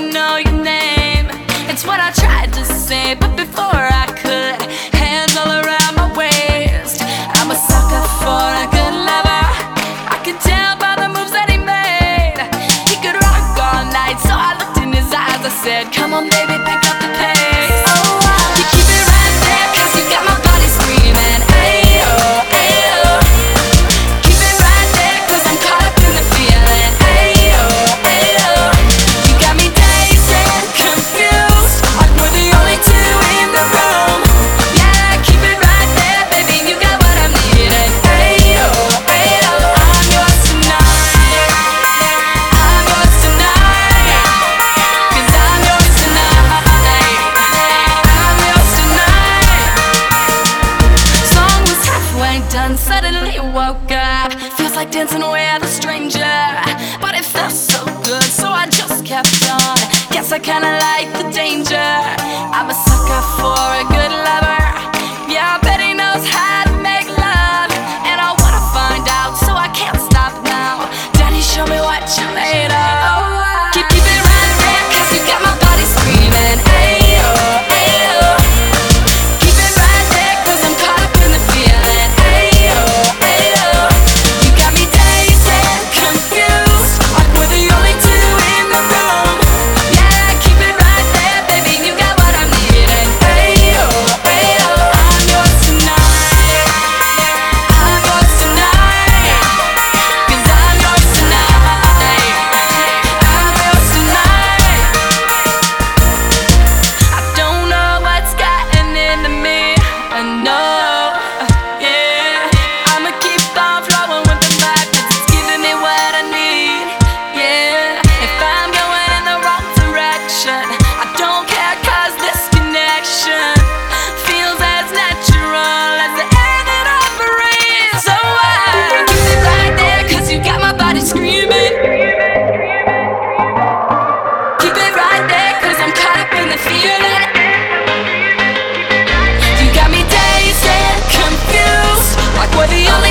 know your name. It's what I tried to say, but before I could, hands all around my waist. I'm a sucker for a good lover. I could tell by the moves that he made. He could rock all night, so I looked in his eyes. I said, come on baby, pick up the pace. You keep it right there, 'cause you got my body screaming, ayo, ayo. Keep it right there, 'cause I'm caught up in the feeling, ayo, ayo. You got me dazed and confused, like we're the only two in the room. Yeah, keep it right there, baby, you got what I'm needing, ayo, ayo. I'm yours tonight, I'm yours tonight, 'cause I'm yours tonight, I'm yours tonight. Song was halfway done, suddenly woke up. Feels like dancing with a stranger, but it felt so good, so I just kept on. Guess I kinda like the danger. I'm a sucker for a good lover. Yeah, I bet he knows how to make love, and I wanna find out, so I can't stop now. Daddy, show me what you're made of. Keep it right there, 'cause you got my body screaming, ayo, ayo. Keep it right there, 'cause I'm caught up in the feeling, ayo, ayo. You got me dazed and confused, like we're the only two in the room. Yeah, keep it right there, baby, you got what I'm needing, ayo, ayo. I'm yours tonight, I'm yours tonight, 'cause I'm yours tonight, I'm yours tonight. I don't know what's gotten into me, I know, yeah. I'ma keep on flowing with the vibe, 'cause it's giving me what I need, yeah. If I'm going in the wrong direction, I don't care, 'cause this connection feels as natural as the air that I breathe. So I keep it right there, 'cause you got my body screaming. Keep it right there, 'cause I'm caught up in the feeling. You got me dazed and confused, like we're the only